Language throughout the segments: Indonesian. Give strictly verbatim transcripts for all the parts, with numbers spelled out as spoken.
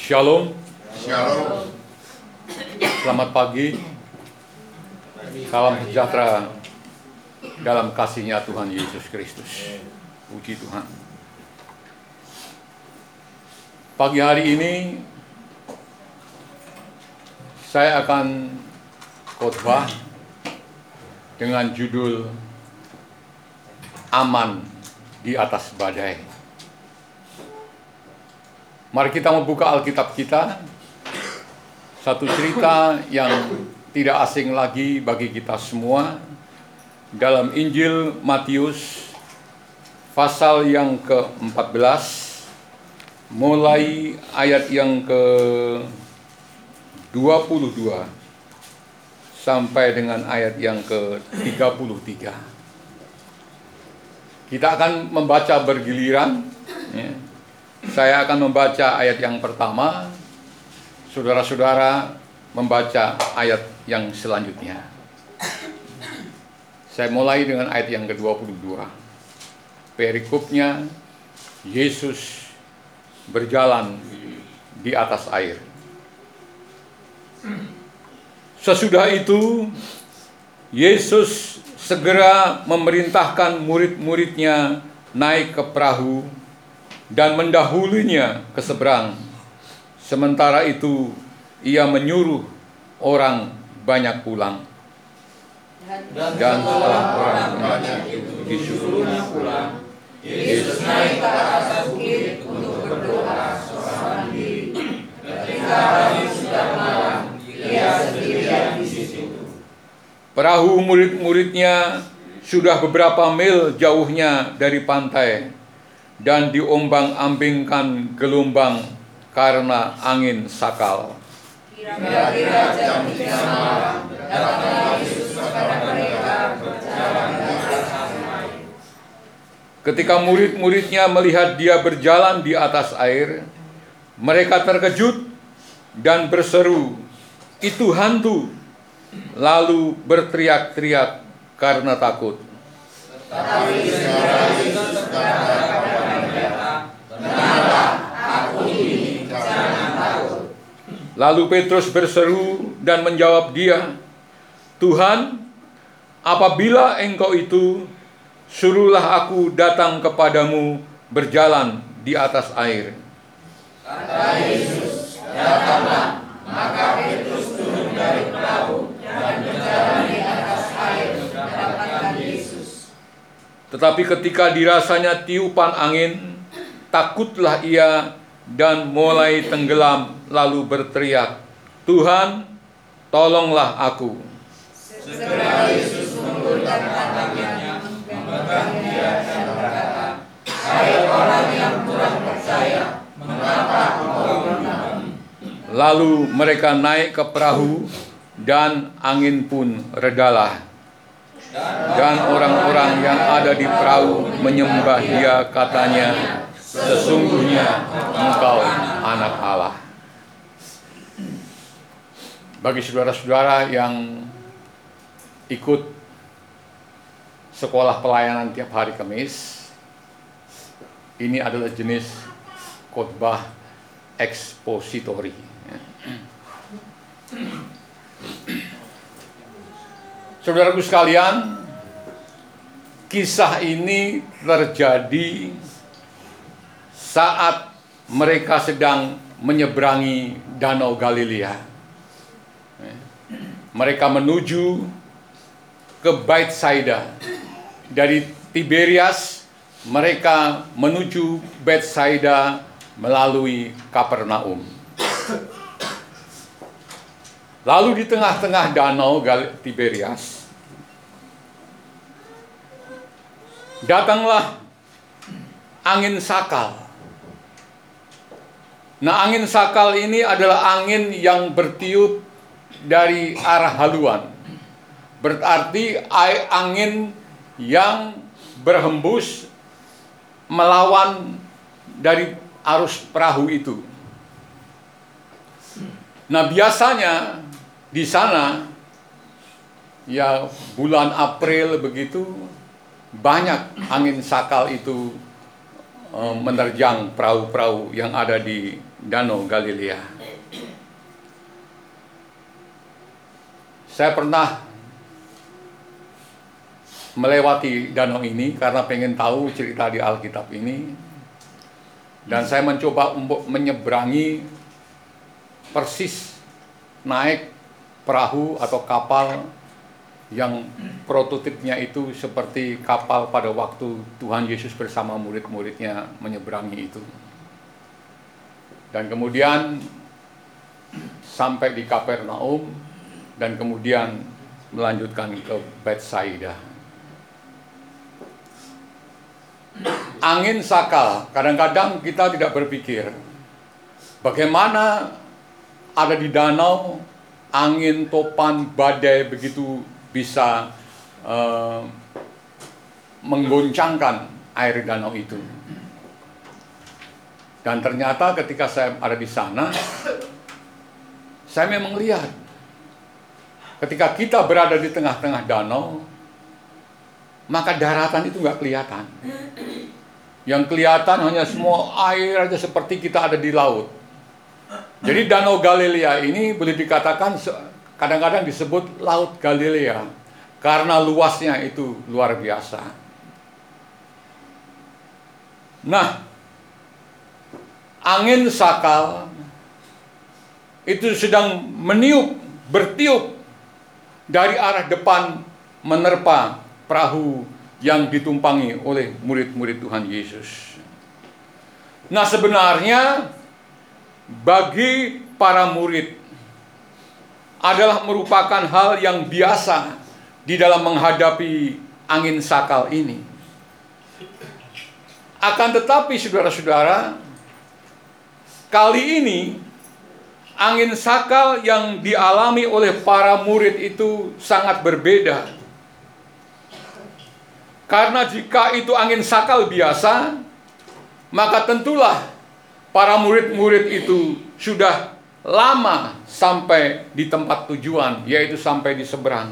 Shalom. Shalom. Selamat pagi. Salam sejahtera dalam kasih-Nya Tuhan Yesus Kristus. Puji Tuhan. Pagi hari ini saya akan khotbah dengan judul Aman di atas badai. Mari kita membuka Alkitab kita. Satu cerita yang tidak asing lagi bagi kita semua dalam Injil Matius pasal yang ke empat belas mulai ayat yang ke dua puluh dua sampai dengan ayat yang ke tiga puluh tiga. Kita akan membaca bergiliran, ya. Saya akan membaca ayat yang pertama, saudara-saudara membaca ayat yang selanjutnya. Saya mulai dengan ayat yang ke dua puluh dua. Perikopnya, Yesus berjalan di atas air. Sesudah itu, Yesus segera memerintahkan murid-muridnya naik ke perahu dan mendahulunya ke seberang. Sementara itu, ia menyuruh orang banyak pulang. Dan setelah orang banyak itu disuruhnya pulang, Yesus naik ke atas bukit untuk berdoa seorang diri. Ketika hari sudah malam, ia sendirian di situ. Perahu murid-muridnya sudah beberapa mil jauhnya dari pantai dan diombang-ambingkan gelombang karena angin sakal. Kira-kira jam tiga malam, datang Yesus kepada mereka berjalan di atas air. Ketika murid-muridnya melihat dia berjalan di atas air, mereka terkejut dan berseru, "Itu hantu!" Lalu berteriak-teriak karena takut. Tetapi segera Yesus berkata kepada mereka, "Tenanglah, aku ini, jangan takut." Lalu Petrus berseru dan menjawab dia, "Tuhan, apabila Engkau itu, suruhlah aku datang kepadamu berjalan di atas air." Kata Yesus, "Datanglah." Maka Petrus turun dari perahu dan berjalan di atas air mendapatkan Yesus. Tetapi ketika dirasanya tiupan angin, takutlah ia dan mulai tenggelam, lalu berteriak, "Tuhan, tolonglah aku." Segera Yesus mengulurkan tangannya, memegang dia dan berkata, "Hai orang yang kurang percaya, mengapa engkau bimbang?" Lalu mereka naik ke perahu dan angin pun redalah. Dan orang-orang yang ada di perahu menyembah dia, katanya, "Sesungguhnya engkau anak Allah." Bagi saudara-saudara yang ikut sekolah pelayanan tiap hari Kamis, ini adalah jenis khotbah ekspositori. Saudaraku sekalian, kisah ini terjadi saat mereka sedang menyeberangi Danau Galilea. Mereka menuju ke Betsaida. Dari Tiberias mereka menuju Betsaida melalui Kapernaum. Lalu di tengah-tengah Danau Tiberias datanglah angin sakal. Nah, angin sakal ini adalah angin yang bertiup dari arah haluan. Berarti angin yang berhembus melawan dari arus perahu itu. Nah, biasanya di sana ya bulan April begitu banyak angin sakal itu e, menerjang perahu-perahu yang ada di Danau Galilea. Saya pernah melewati danau ini karena pengen tahu cerita di Alkitab ini. Dan saya mencoba untuk menyeberangi persis naik perahu atau kapal yang prototipnya itu seperti kapal pada waktu Tuhan Yesus bersama murid-muridnya menyeberangi itu. Dan kemudian sampai di Kapernaum dan kemudian melanjutkan ke Betsaida. Angin sakal, kadang-kadang kita tidak berpikir bagaimana ada di danau angin, topan, badai begitu bisa uh, menggoncangkan air danau itu. Dan ternyata ketika saya ada di sana, saya memang lihat ketika kita berada di tengah-tengah danau, maka daratan itu nggak kelihatan. Yang kelihatan hanya semua air aja seperti kita ada di laut. Jadi Danau Galilea ini boleh dikatakan kadang-kadang disebut Laut Galilea karena luasnya itu luar biasa. Nah, angin sakal itu sedang meniup, bertiup dari arah depan menerpa perahu yang ditumpangi oleh murid-murid Tuhan Yesus. Nah, sebenarnya bagi para murid adalah merupakan hal yang biasa di dalam menghadapi angin sakal ini. Akan tetapi saudara-saudara, kali ini angin sakal yang dialami oleh para murid itu sangat berbeda. Karena jika itu angin sakal biasa, maka tentulah para murid-murid itu sudah lama sampai di tempat tujuan, yaitu sampai di seberang.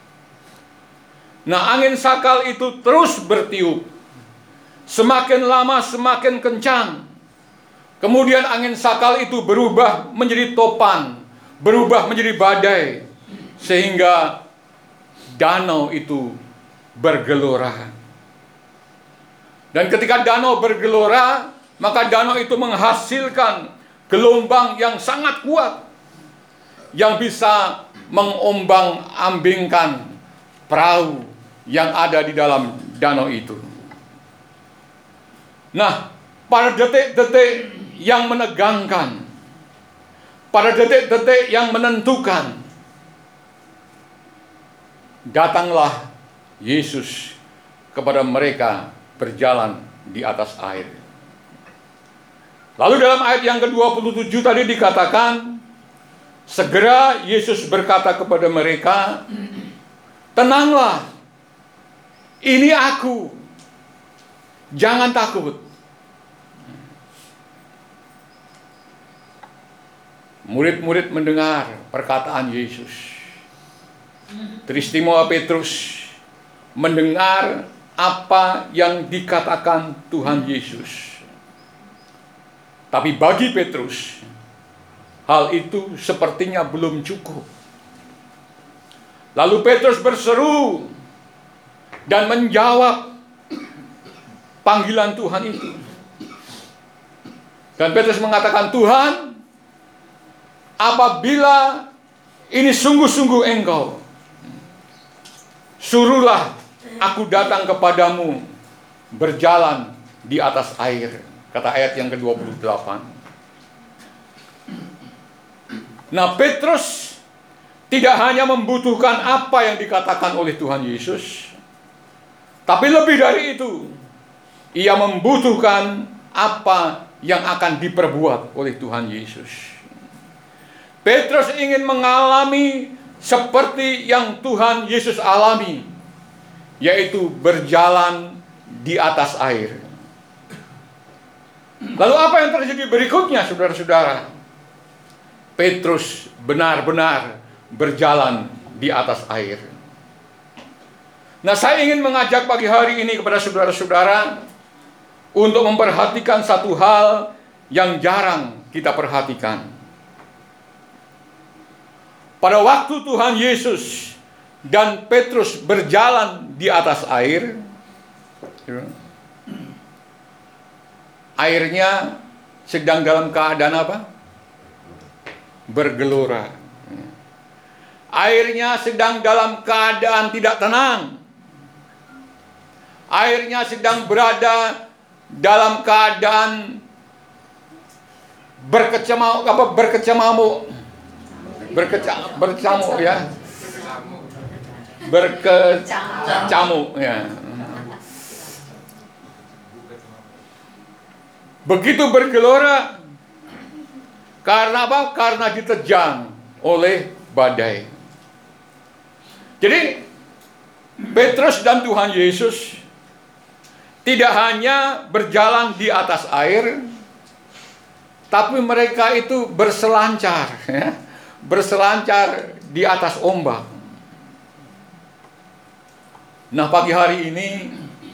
Nah, angin sakal itu terus bertiup. Semakin lama semakin kencang. Kemudian angin sakal itu berubah menjadi topan, berubah menjadi badai, sehingga danau itu bergelora. Dan ketika danau bergelora, maka danau itu menghasilkan gelombang yang sangat kuat yang bisa mengombang-ambingkan perahu yang ada di dalam danau itu. Nah, pada detik-detik yang menegangkan, pada detik-detik yang menentukan, datanglah Yesus kepada mereka berjalan di atas air. Lalu dalam ayat yang ke dua puluh tujuh tadi dikatakan, segera Yesus berkata kepada mereka, tenanglah, ini aku, jangan takut. Murid-murid mendengar perkataan Yesus. Teristimewa Petrus mendengar apa yang dikatakan Tuhan Yesus. Tapi bagi Petrus, hal itu sepertinya belum cukup. Lalu Petrus berseru dan menjawab panggilan Tuhan itu. Dan Petrus mengatakan, Tuhan, apabila ini sungguh-sungguh Engkau, suruhlah aku datang kepadamu berjalan di atas air. Kata ayat yang ke dua puluh delapan. Nah, Petrus tidak hanya membutuhkan apa yang dikatakan oleh Tuhan Yesus, tapi lebih dari itu, ia membutuhkan apa yang akan diperbuat oleh Tuhan Yesus. Petrus ingin mengalami seperti yang Tuhan Yesus alami, yaitu berjalan di atas air. Lalu apa yang terjadi berikutnya, saudara-saudara? Petrus benar-benar berjalan di atas air. Nah, saya ingin mengajak pagi hari ini kepada saudara-saudara untuk memperhatikan satu hal yang jarang kita perhatikan. Pada waktu Tuhan Yesus dan Petrus berjalan di atas air, airnya sedang dalam keadaan apa? Bergelora. Airnya sedang dalam keadaan tidak tenang. Airnya sedang berada dalam keadaan berkecamuk apa berkecamuk berkeca bercamuk ya berkecamuk ya. Begitu bergelora karena apa? Karena diterjang oleh badai. Jadi Petrus dan Tuhan Yesus tidak hanya berjalan di atas air, tapi mereka itu berselancar, ya, berselancar di atas ombak. Nah, pagi hari ini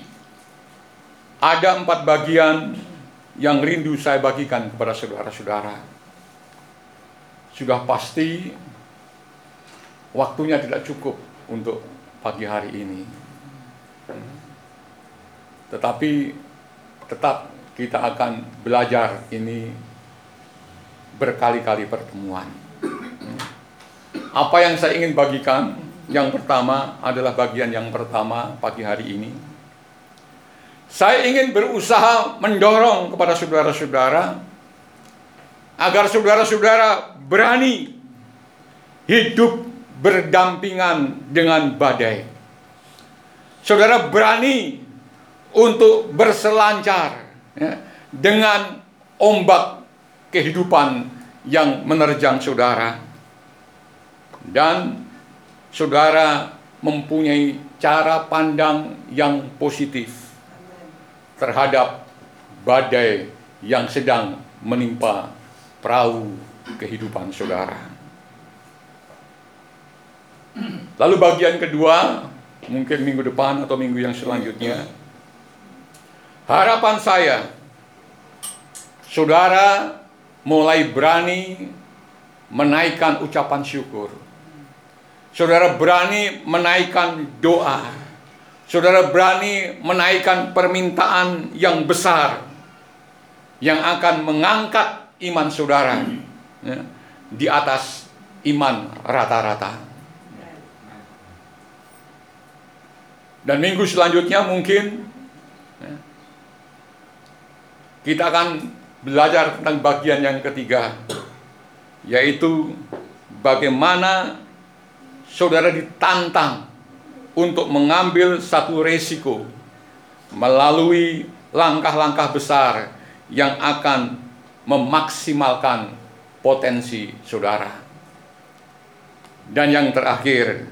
ada empat bagian yang rindu saya bagikan kepada saudara-saudara. Sudah pasti waktunya tidak cukup untuk pagi hari ini. Tetapi tetap kita akan belajar ini berkali-kali pertemuan. Apa yang saya ingin bagikan, yang pertama adalah bagian yang pertama pagi hari ini. Saya ingin berusaha mendorong kepada saudara-saudara agar saudara-saudara berani hidup berdampingan dengan badai. Saudara berani untuk berselancar, ya, dengan ombak kehidupan yang menerjang saudara. Dan saudara mempunyai cara pandang yang positif terhadap badai yang sedang menimpa perahu kehidupan saudara. Lalu bagian kedua, mungkin minggu depan atau minggu yang selanjutnya, harapan saya, saudara mulai berani menaikkan ucapan syukur. Saudara berani menaikkan doa. Saudara berani menaikkan permintaan yang besar yang akan mengangkat iman saudara, ya, di atas iman rata-rata. Dan minggu selanjutnya mungkin kita akan belajar tentang bagian yang ketiga, yaitu bagaimana saudara ditantang untuk mengambil satu resiko melalui langkah-langkah besar yang akan memaksimalkan potensi saudara. Dan yang terakhir,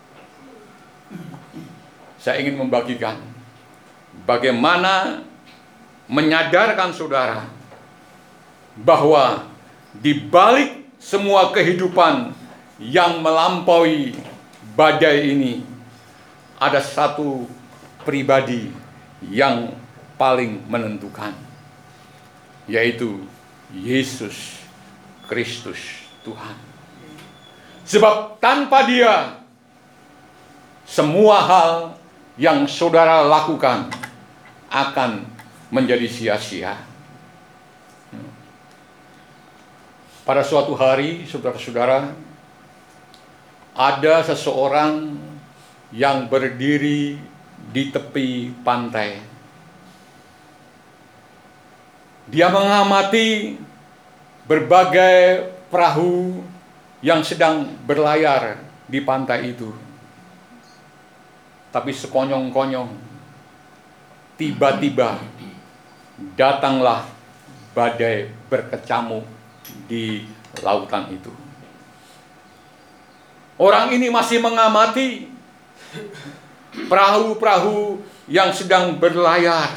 saya ingin membagikan bagaimana menyadarkan saudara bahwa di balik semua kehidupan yang melampaui badai ini ada satu pribadi yang paling menentukan, yaitu Yesus Kristus Tuhan. Sebab tanpa Dia, semua hal yang saudara lakukan akan menjadi sia-sia. Pada suatu hari, saudara-saudara, ada seseorang yang berdiri di tepi pantai. Dia mengamati berbagai perahu yang sedang berlayar di pantai itu. Tapi sekonyong-konyong, tiba-tiba datanglah badai berkecamuk di lautan itu. Orang ini masih mengamati perahu-perahu yang sedang berlayar.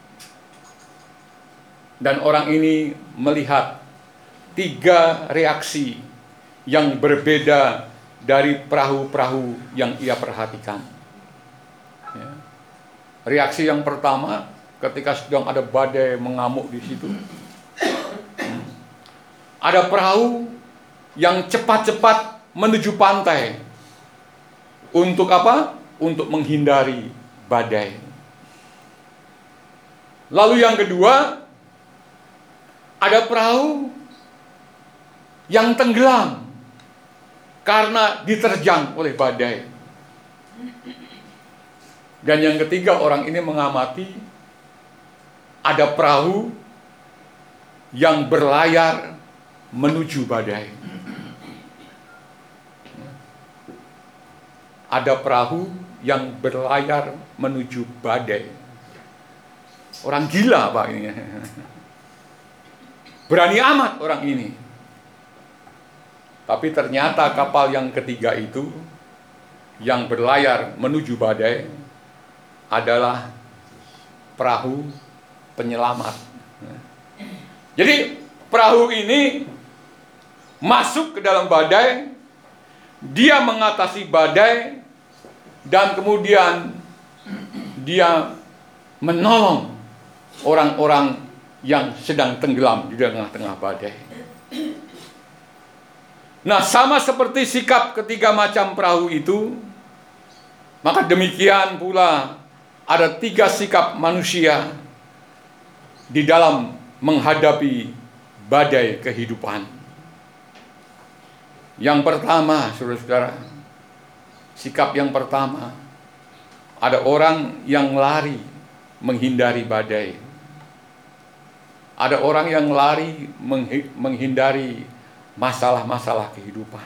Dan orang ini melihat tiga reaksi yang berbeda dari perahu-perahu yang ia perhatikan. Ya. Reaksi yang pertama, ketika sedang ada badai mengamuk di situ, ada perahu yang cepat-cepat menuju pantai. Untuk apa? Untuk menghindari badai. Lalu yang kedua, ada perahu yang tenggelam karena diterjang oleh badai. Dan yang ketiga, orang ini mengamati ada perahu yang berlayar menuju badai. Ada perahu yang berlayar menuju badai. Orang gila Pak ini. Berani amat orang ini. Tapi ternyata kapal yang ketiga itu yang berlayar menuju badai adalah perahu penyelamat. Jadi perahu ini masuk ke dalam badai, dia mengatasi badai, dan kemudian dia menolong orang-orang yang sedang tenggelam di tengah-tengah badai. Nah, sama seperti sikap ketiga macam perahu itu, maka demikian pula ada tiga sikap manusia di dalam menghadapi badai kehidupan. Yang pertama, saudara-saudara, sikap yang pertama, ada orang yang lari menghindari badai. Ada orang yang lari menghindari masalah-masalah kehidupan.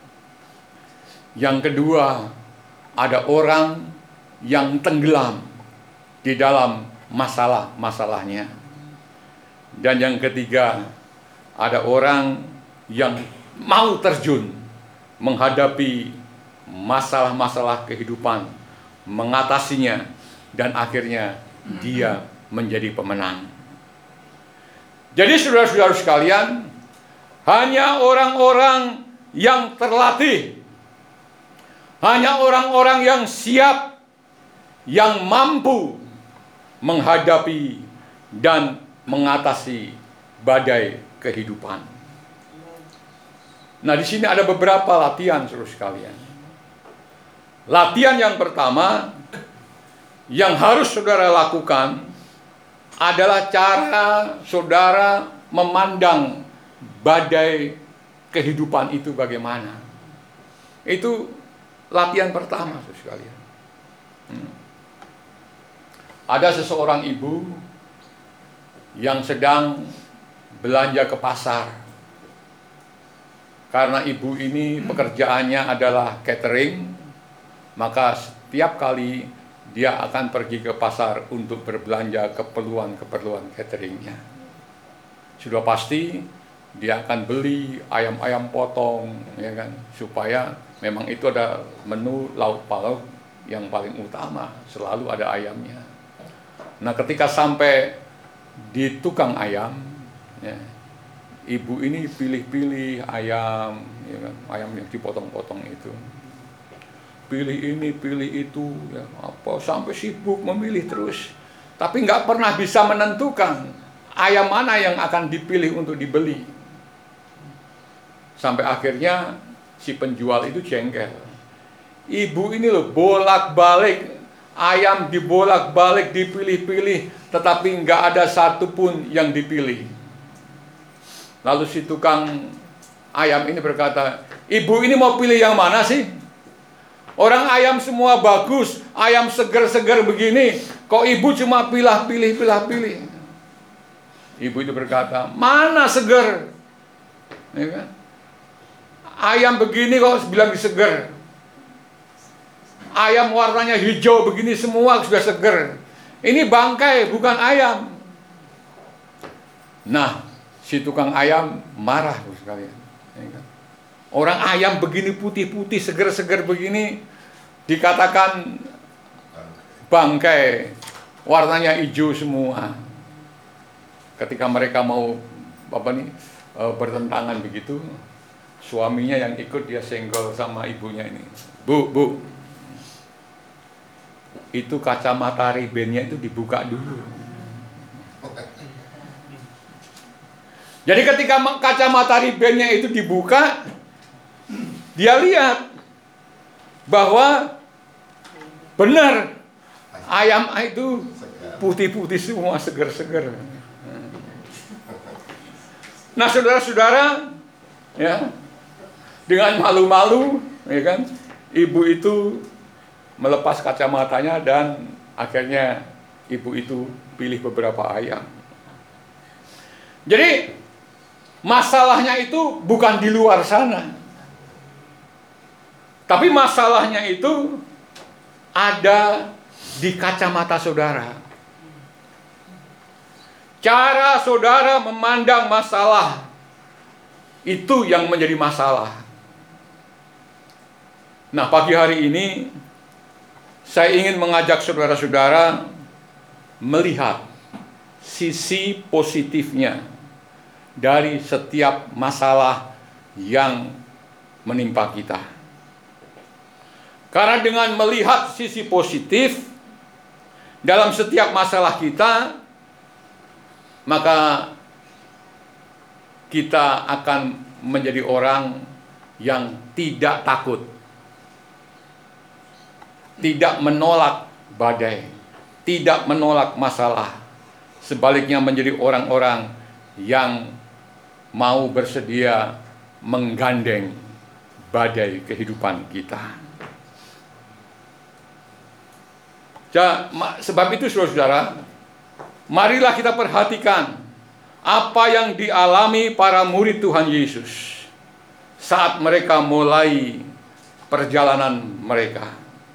Yang kedua, ada orang yang tenggelam di dalam masalah-masalahnya. Dan yang ketiga, ada orang yang mau terjun menghadapi masalah-masalah kehidupan, mengatasinya, dan akhirnya dia menjadi pemenang. Jadi saudara-saudara sekalian, hanya orang-orang yang terlatih, hanya orang-orang yang siap, yang mampu menghadapi dan mengatasi badai kehidupan. Nah, di sini ada beberapa latihan, saudara sekalian. Latihan yang pertama yang harus saudara lakukan adalah cara saudara memandang badai kehidupan itu bagaimana. Itu latihan pertama, saudara sekalian. Hmm. Ada seseorang ibu yang sedang belanja ke pasar. Karena ibu ini pekerjaannya adalah catering, maka setiap kali dia akan pergi ke pasar untuk berbelanja keperluan-keperluan cateringnya. Sudah pasti dia akan beli ayam-ayam potong, ya kan, supaya memang itu ada menu lauk pauk yang paling utama, selalu ada ayamnya. Nah, ketika sampai di tukang ayam, ya, ibu ini pilih-pilih ayam, ya kan, ayam yang dipotong-potong itu. Pilih ini, pilih itu, ya, apa, sampai sibuk memilih terus. Tapi nggak pernah bisa menentukan ayam mana yang akan dipilih untuk dibeli. Sampai akhirnya si penjual itu jengkel. Ibu ini loh bolak-balik, ayam dibolak-balik, dipilih-pilih, tetapi nggak ada satupun yang dipilih. Lalu si tukang ayam ini berkata, ibu ini mau pilih yang mana sih? Orang ayam semua bagus, ayam seger-seger begini, kok ibu cuma pilih-pilih, pilih-pilih? Ibu itu berkata, mana seger? Ya kan? Ayam begini kok bilang seger. Ayam warnanya hijau begini semua sudah seger. Ini bangkai, bukan ayam. Nah, si tukang ayam marah sekalian. Ya kan? Orang ayam begini putih-putih, seger-seger begini, dikatakan bangkai, warnanya hijau semua. Ketika mereka mau apa nih bertentangan begitu, suaminya yang ikut dia senggol sama ibunya ini. Bu, bu, itu kacamata ribennya itu dibuka dulu. Jadi ketika kacamata ribennya itu dibuka, dia lihat bahwa benar ayam itu putih-putih semua, segar-segar. Nah, saudara-saudara, ya, dengan malu-malu, ya kan, ibu itu melepas kacamatanya dan akhirnya ibu itu pilih beberapa ayam. Jadi masalahnya itu bukan di luar sana, tapi masalahnya itu ada di kacamata saudara. Cara saudara memandang masalah itu yang menjadi masalah. Nah, pagi hari ini saya ingin mengajak saudara-saudara melihat sisi positifnya dari setiap masalah yang menimpa kita. Karena dengan melihat sisi positif dalam setiap masalah kita, maka kita akan menjadi orang yang tidak takut, tidak menolak badai, tidak menolak masalah. Sebaliknya menjadi orang-orang yang mau bersedia menggandeng badai kehidupan kita. Sebab itu saudara-saudara, marilah kita perhatikan apa yang dialami para murid Tuhan Yesus saat mereka mulai perjalanan mereka.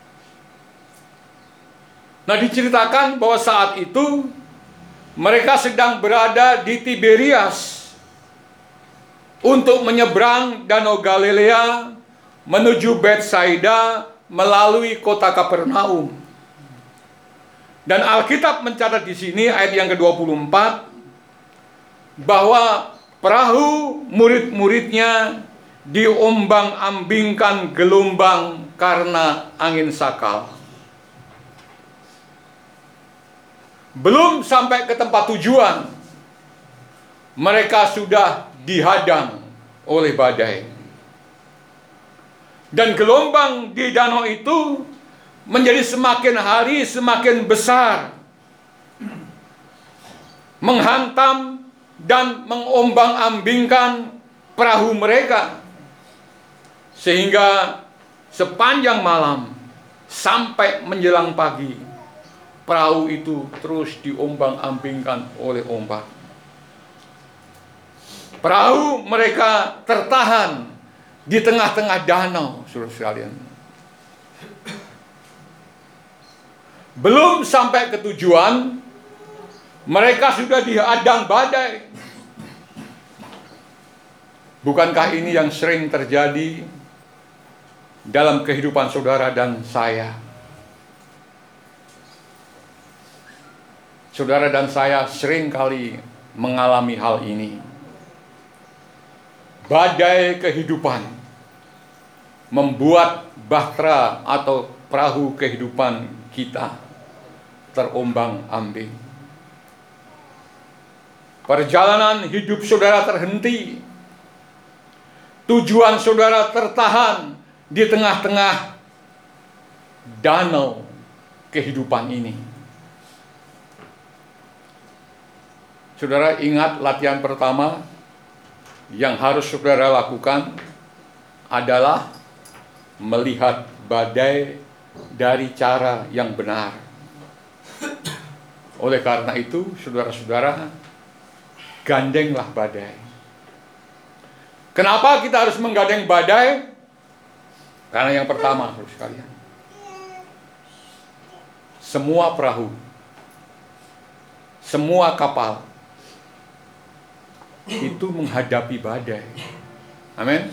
Nah, diceritakan bahwa saat itu mereka sedang berada di Tiberias untuk menyeberang Danau Galilea menuju Betsaida melalui kota Kapernaum. Dan Alkitab mencatat di sini ayat yang ke dua puluh empat bahwa perahu murid-muridnya diombang-ambingkan gelombang karena angin sakal. Belum sampai ke tempat tujuan, mereka sudah dihadang oleh badai. Dan gelombang di danau itu menjadi semakin hari semakin besar, menghantam dan mengombang-ambingkan perahu mereka, sehingga sepanjang malam sampai menjelang pagi perahu itu terus diombang-ambingkan oleh ombak. Perahu mereka tertahan di tengah-tengah danau, saudara sekalian. Belum sampai ke tujuan, mereka sudah dihadang badai. Bukankah ini yang sering terjadi dalam kehidupan saudara dan saya? Saudara dan saya sering kali mengalami hal ini. Badai kehidupan membuat bahtera atau perahu kehidupan kita terombang-ambing. Perjalanan hidup saudara terhenti. Tujuan saudara tertahan di tengah-tengah danau kehidupan ini. Saudara ingat latihan pertama yang harus saudara lakukan adalah melihat badai dari cara yang benar. Oleh karena itu, saudara-saudara, gandenglah badai. Kenapa kita harus menggandeng badai? Karena yang pertama, saudara sekalian, semua perahu, semua kapal itu menghadapi badai. Amin.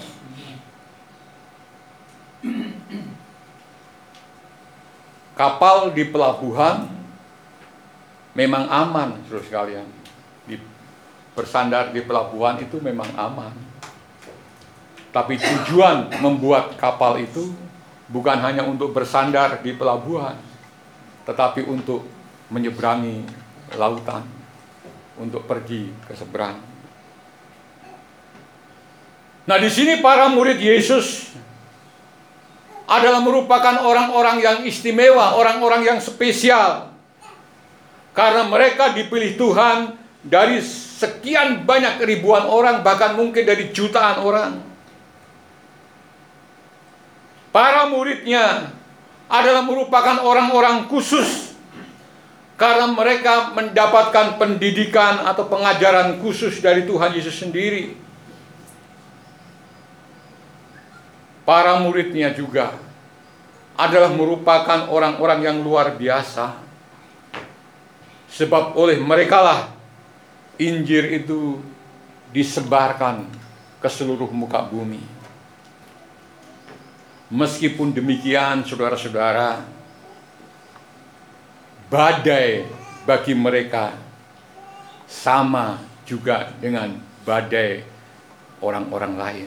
Kapal di pelabuhan memang aman, saudara sekalian. Di, bersandar di pelabuhan itu memang aman. Tapi tujuan membuat kapal itu bukan hanya untuk bersandar di pelabuhan, tetapi untuk menyeberangi lautan, untuk pergi ke seberang. Nah, di sini para murid Yesus adalah merupakan orang-orang yang istimewa, orang-orang yang spesial. Karena mereka dipilih Tuhan dari sekian banyak ribuan orang, bahkan mungkin dari jutaan orang. Para muridnya adalah merupakan orang-orang khusus karena mereka mendapatkan pendidikan atau pengajaran khusus dari Tuhan Yesus sendiri. Para muridnya juga adalah merupakan orang-orang yang luar biasa. Sebab oleh merekalah Injil itu disebarkan ke seluruh muka bumi. Meskipun demikian, saudara-saudara, badai bagi mereka sama juga dengan badai orang-orang lain.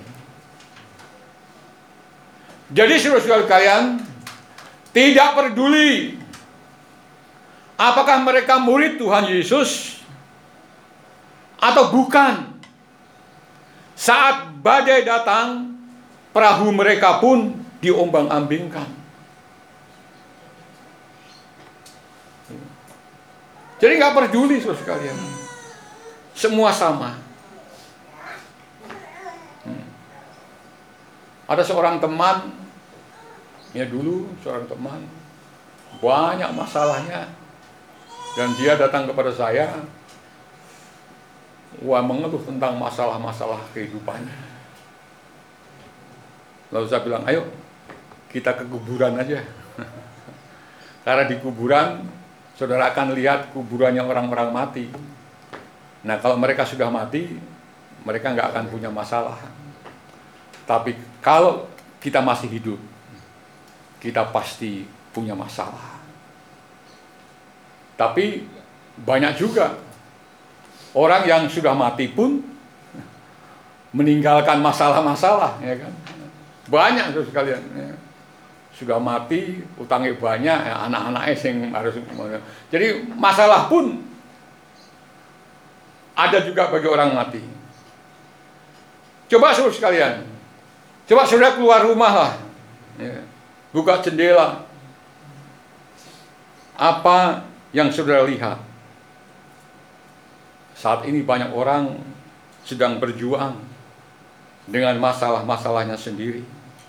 Jadi saudara-saudara kalian, tidak peduli apakah mereka murid Tuhan Yesus atau bukan, saat badai datang, perahu mereka pun diombang-ambingkan. Jadi nggak peduli saudara sekalian, semua sama. Hmm. Ada seorang teman, ya dulu seorang teman banyak masalahnya, dan dia datang kepada saya, wah mengeluh tentang masalah-masalah kehidupannya. Lalu saya bilang, ayo kita ke kuburan aja. Karena di kuburan, saudara akan lihat kuburannya orang-orang mati. Nah, kalau mereka sudah mati, mereka nggak akan punya masalah. Tapi kalau kita masih hidup, kita pasti punya masalah. Tapi banyak juga orang yang sudah mati pun meninggalkan masalah-masalah, ya kan? Banyak tuh sekalian, ya. Sudah mati, utangnya banyak, ya, anak-anaknya yang harus. Jadi masalah pun ada juga bagi orang mati. Coba saudara sekalian, coba saudara keluar rumah lah, ya. Buka jendela, apa yang saudara lihat? Saat ini banyak orang sedang berjuang dengan masalah-masalahnya sendiri.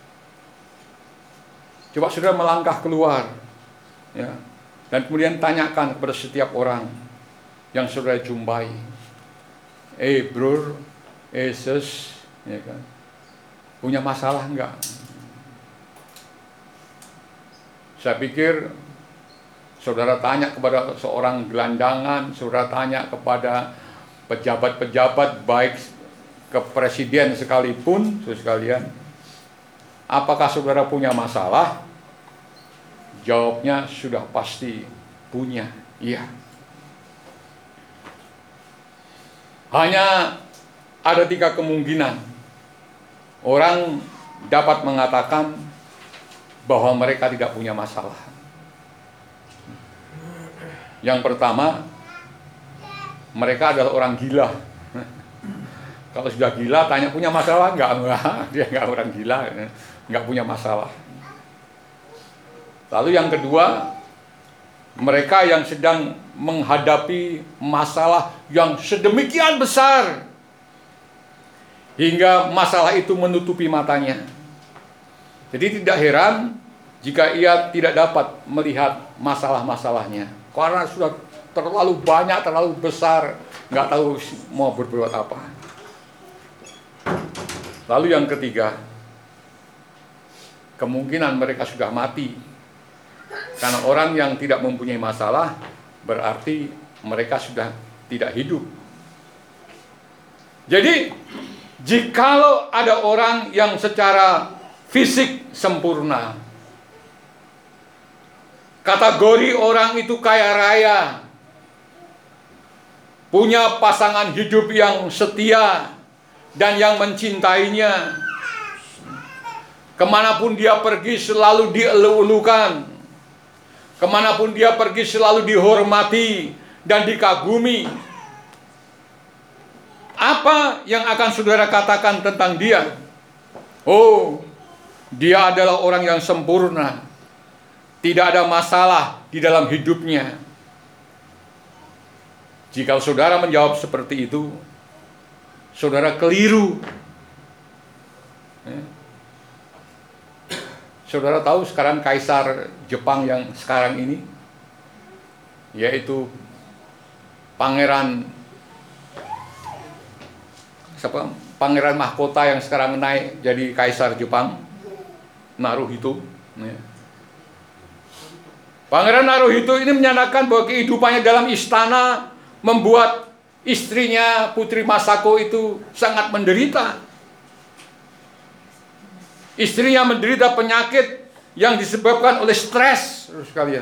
Coba saudara melangkah keluar, ya, dan kemudian tanyakan kepada setiap orang yang saudara jumpai, eh bro, eh sis, ya kan, punya masalah enggak? Saya pikir saudara tanya kepada seorang gelandangan, saudara tanya kepada pejabat-pejabat, baik ke presiden sekalipun, saudara sekalian, apakah saudara punya masalah? Jawabnya sudah pasti punya, iya. Hanya ada tiga kemungkinan orang dapat mengatakan bahwa mereka tidak punya masalah. Yang pertama, mereka adalah orang gila. Kalau sudah gila, tanya punya masalah enggak? Enggak, dia enggak orang gila, enggak punya masalah. Lalu yang kedua, mereka yang sedang menghadapi masalah yang sedemikian besar hingga masalah itu menutupi matanya. Jadi tidak heran jika ia tidak dapat melihat masalah-masalahnya, karena sudah terlalu banyak, terlalu besar, nggak tahu mau berbuat apa. Lalu yang ketiga, kemungkinan mereka sudah mati. Karena orang yang tidak mempunyai masalah berarti mereka sudah tidak hidup. Jadi, jikalau ada orang yang secara fisik sempurna, kategori orang itu kaya raya, punya pasangan hidup yang setia dan yang mencintainya, kemanapun dia pergi selalu dielu-elukan, kemanapun dia pergi selalu dihormati dan dikagumi. Apa yang akan saudara katakan tentang dia? Oh, dia adalah orang yang sempurna. Tidak ada masalah di dalam hidupnya. Jika saudara menjawab seperti itu, saudara keliru. Saudara tahu sekarang kaisar Jepang yang sekarang ini, yaitu Pangeran siapa? Pangeran mahkota yang sekarang naik jadi kaisar Jepang, Naruhito. Pangeran Naruhito ini menyatakan bahwa kehidupannya dalam istana membuat istrinya Putri Masako itu sangat menderita. Istrinya menderita penyakit yang disebabkan oleh stres, saudara sekalian.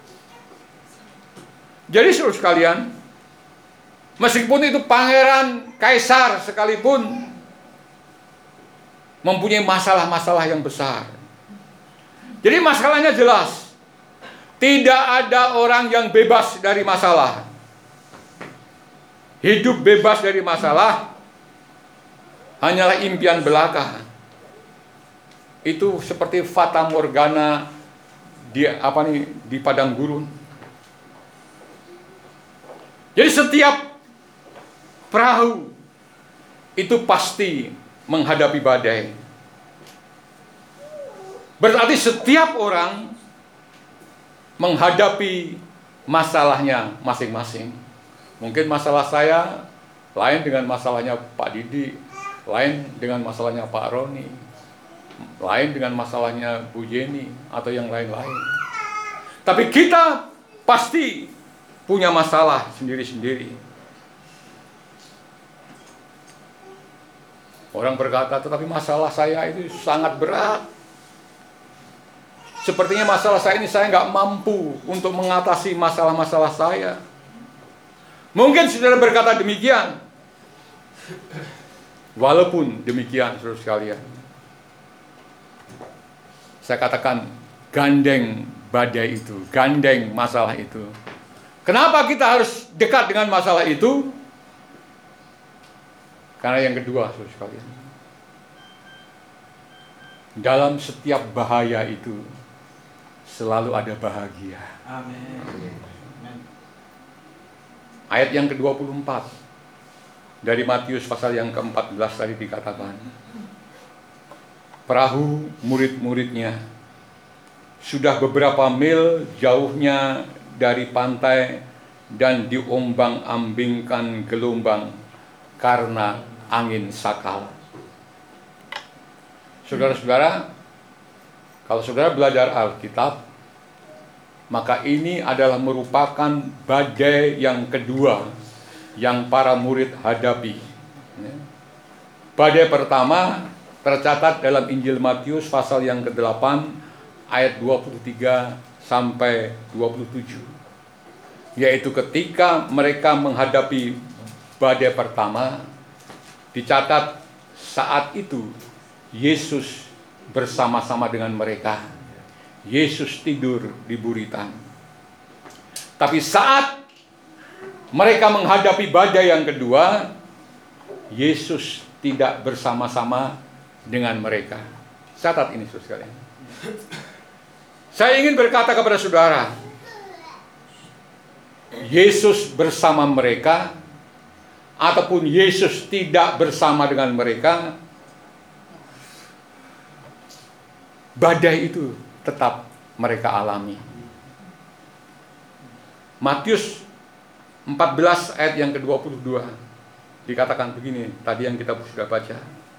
Jadi saudara sekalian, meskipun itu pangeran, kaisar sekalipun, mempunyai masalah-masalah yang besar. Jadi masalahnya jelas. Tidak ada orang yang bebas dari masalah. Hidup bebas dari masalah hanyalah impian belaka. Itu seperti fata morgana di apa nih di padang gurun. Jadi setiap perahu itu pasti menghadapi badai. Berarti setiap orang menghadapi masalahnya masing-masing. Mungkin masalah saya lain dengan masalahnya Pak Didi, lain dengan masalahnya Pak Roni, lain dengan masalahnya Bu Jenny atau yang lain-lain. Tapi kita pasti punya masalah sendiri-sendiri. Orang berkata, tetapi masalah saya itu sangat berat. Sepertinya masalah saya ini saya nggak mampu untuk mengatasi masalah-masalah saya. Mungkin saudara berkata demikian. Walaupun demikian, saudara sekalian, saya katakan gandeng badai itu, gandeng masalah itu. Kenapa kita harus dekat dengan masalah itu? Karena yang kedua, saudara sekalian, dalam setiap bahaya itu selalu ada bahagia. Amin. Ayat yang ke dua puluh empat dari Matius pasal yang ke empat belas tadi dikatakan, perahu murid-muridnya sudah beberapa mil jauhnya dari pantai dan diombang-ambingkan gelombang karena angin sakal. Saudara-saudara, kalau saudara belajar Alkitab, maka ini adalah merupakan badai yang kedua yang para murid hadapi. Badai pertama tercatat dalam Injil Matius pasal yang kedelapan ayat dua puluh tiga sampai dua puluh tujuh. Yaitu ketika mereka menghadapi badai pertama, dicatat saat itu Yesus bersama-sama dengan mereka. Yesus tidur di buritan. Tapi saat mereka menghadapi badai yang kedua, Yesus tidak bersama-sama dengan mereka. Catat ini saudara sekalian. Saya ingin berkata kepada saudara, Yesus bersama mereka ataupun Yesus tidak bersama dengan mereka, badai itu tetap mereka alami. Matius empat belas ayat yang ke dua puluh dua dikatakan begini, tadi yang kita sudah baca.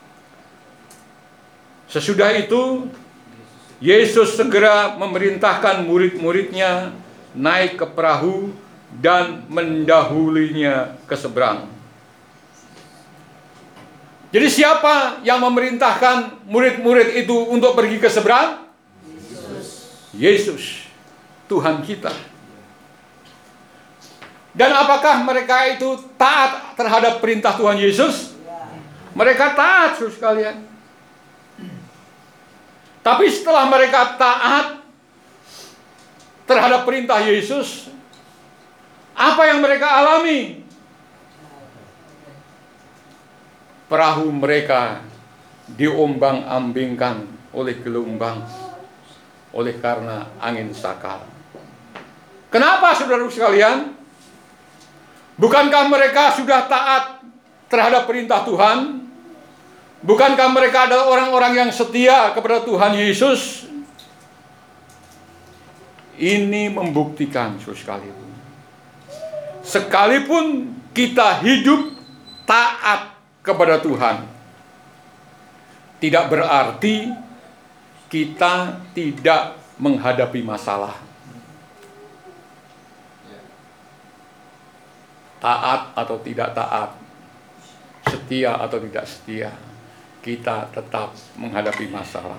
Sesudah itu Yesus segera memerintahkan murid-muridnya naik ke perahu dan mendahulinya ke seberang. Jadi siapa yang memerintahkan murid-murid itu untuk pergi ke seberang? Yesus. Yesus, Tuhan kita. Dan apakah mereka itu taat terhadap perintah Tuhan Yesus? Mereka taat, saudara sekalian. Tapi setelah mereka taat terhadap perintah Yesus, apa yang mereka alami? perahu mereka diombang-ambingkan oleh gelombang, oleh karena angin sakal. Kenapa saudara sekalian? Bukankah mereka sudah taat terhadap perintah Tuhan? Bukankah mereka adalah orang-orang yang setia kepada Tuhan Yesus? Ini membuktikan, saudara sekalian, sekalipun kita hidup taat kepada Tuhan, tidak berarti kita tidak menghadapi masalah. Taat atau tidak taat, setia atau tidak setia, kita tetap menghadapi masalah.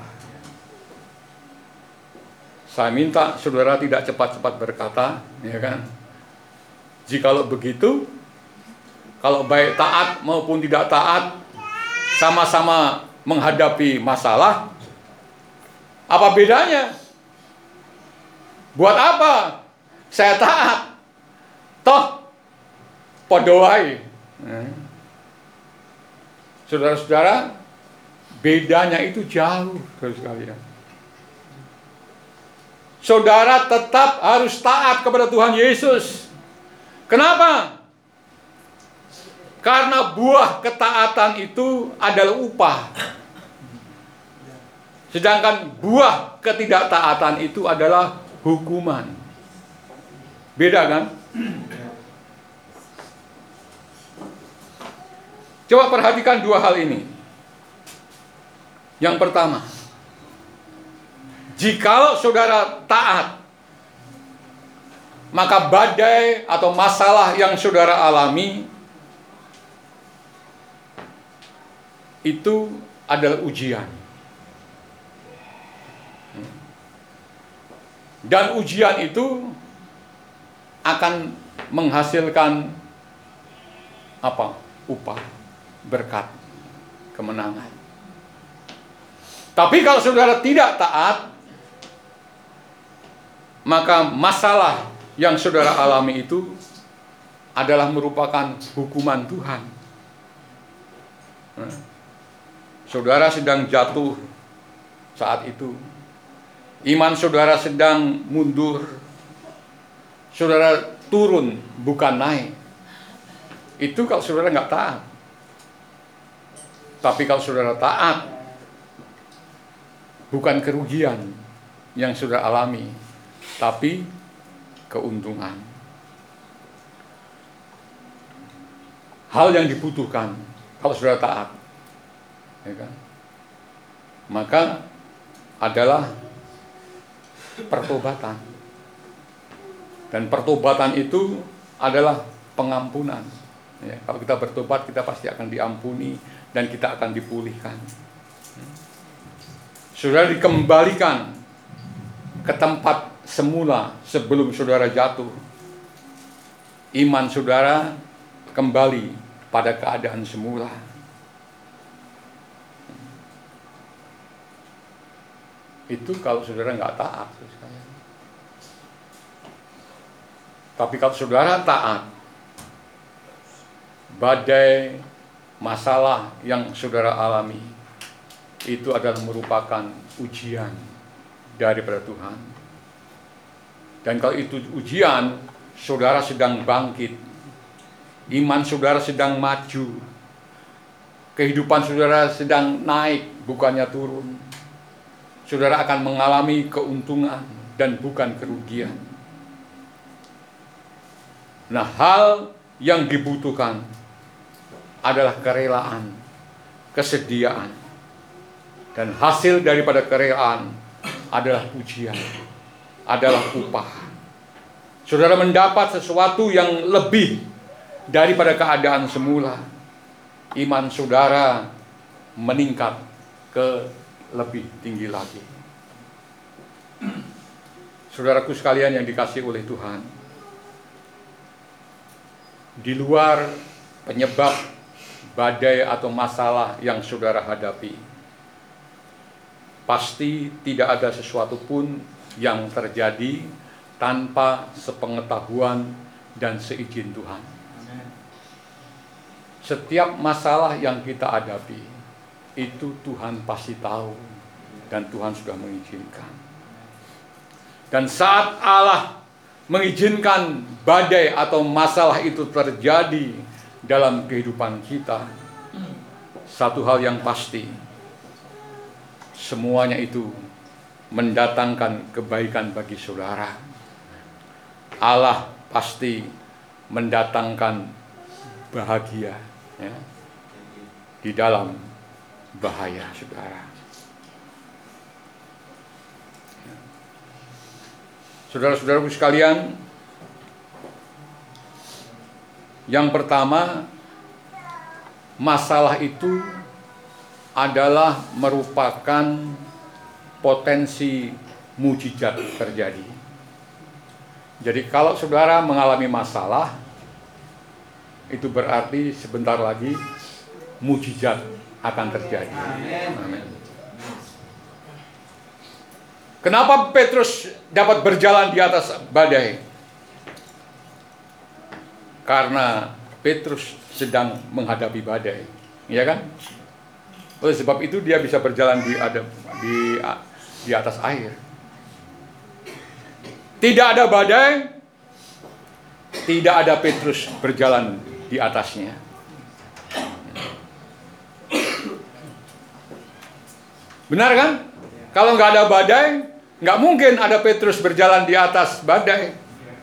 Saya minta saudara tidak cepat-cepat berkata, ya kan? Jikalau begitu, kalau baik taat maupun tidak taat, sama-sama menghadapi masalah, apa bedanya? Buat apa saya taat? Toh podoai. Saudara-saudara, bedanya itu jauh, saudara sekalian. Saudara tetap harus taat kepada Tuhan Yesus. Kenapa? Karena buah ketaatan itu adalah upah. Sedangkan buah ketidaktaatan itu adalah hukuman. Beda kan? Coba perhatikan dua hal ini. Yang pertama, jikalau saudara taat, maka badai atau masalah yang saudara alami itu adalah ujian. Dan ujian itu akan menghasilkan apa? Upah, berkat, kemenangan. Tapi kalau saudara tidak taat, maka masalah yang saudara alami itu adalah merupakan hukuman Tuhan. Saudara sedang jatuh saat itu. Iman saudara sedang mundur. Saudara turun, bukan naik. Itu kalau saudara nggak taat. Tapi kalau saudara taat, bukan kerugian yang saudara alami, tapi keuntungan. Hal yang dibutuhkan kalau saudara taat, ya kan? Maka adalah pertobatan. Dan pertobatan itu adalah pengampunan. Ya, kalau kita bertobat, kita pasti akan diampuni dan kita akan dipulihkan. Saudara dikembalikan ke tempat semula sebelum saudara jatuh. Iman saudara kembali pada keadaan semula. Itu kalau saudara nggak taat. Tapi kalau saudara taat, badai masalah yang saudara alami itu adalah merupakan ujian daripada Tuhan. Dan kalau itu ujian, saudara sedang bangkit, iman saudara sedang maju, kehidupan saudara sedang naik, bukannya turun. Saudara akan mengalami keuntungan dan bukan kerugian. Nah, hal yang dibutuhkan adalah kerelaan, kesediaan. Dan hasil daripada kerelaan adalah pujian, adalah upah. Saudara mendapat sesuatu yang lebih daripada keadaan semula. Iman saudara meningkat ke lebih tinggi lagi. Saudaraku sekalian yang dikasihi oleh Tuhan, di luar penyebab badai atau masalah yang saudara hadapi, pasti tidak ada sesuatu pun yang terjadi tanpa sepengetahuan dan seizin Tuhan. setiap masalah yang kita hadapi, itu Tuhan pasti tahu dan Tuhan sudah mengizinkan. Dan saat Allah mengizinkan badai atau masalah itu terjadi dalam kehidupan kita, satu hal yang pasti, semuanya itu mendatangkan kebaikan bagi saudara. Allah pasti mendatangkan bahagia, ya, di dalam bahaya saudara. Saudara-saudaraku sekalian, yang pertama, masalah itu adalah merupakan potensi mujizat terjadi. Jadi kalau saudara mengalami masalah, itu berarti sebentar lagi mujizat akan terjadi. Amin. Kenapa Petrus dapat berjalan di atas badai? Karena Petrus sedang menghadapi badai, ya kan? Oleh sebab itu dia bisa berjalan di ada di di atas air. Tidak ada badai, tidak ada Petrus berjalan di atasnya. Benar kan? Kalau nggak ada badai, nggak mungkin ada Petrus berjalan di atas badai.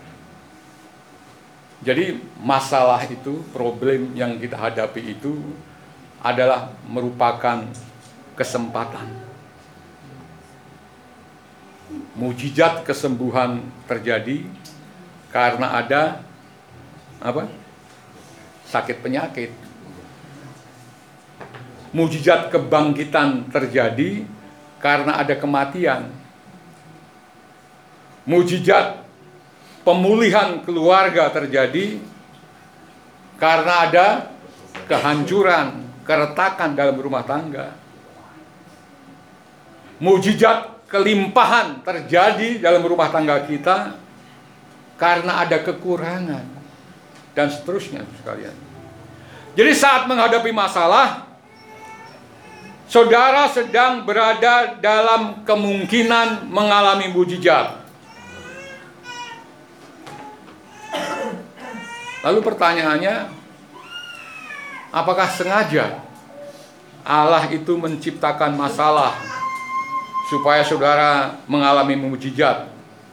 Jadi masalah itu, problem yang kita hadapi itu adalah merupakan kesempatan. Mujizat kesembuhan terjadi karena ada apa? Sakit penyakit. Mujizat kebangkitan terjadi karena ada kematian. Mujizat pemulihan keluarga terjadi karena ada kehancuran, keretakan dalam rumah tangga. Mujizat kelimpahan terjadi dalam rumah tangga kita karena ada kekurangan, dan seterusnya sekalian. Jadi saat menghadapi masalah, saudara sedang berada dalam kemungkinan mengalami mujizat. Lalu pertanyaannya, apakah sengaja Allah itu menciptakan masalah supaya saudara mengalami mujizat?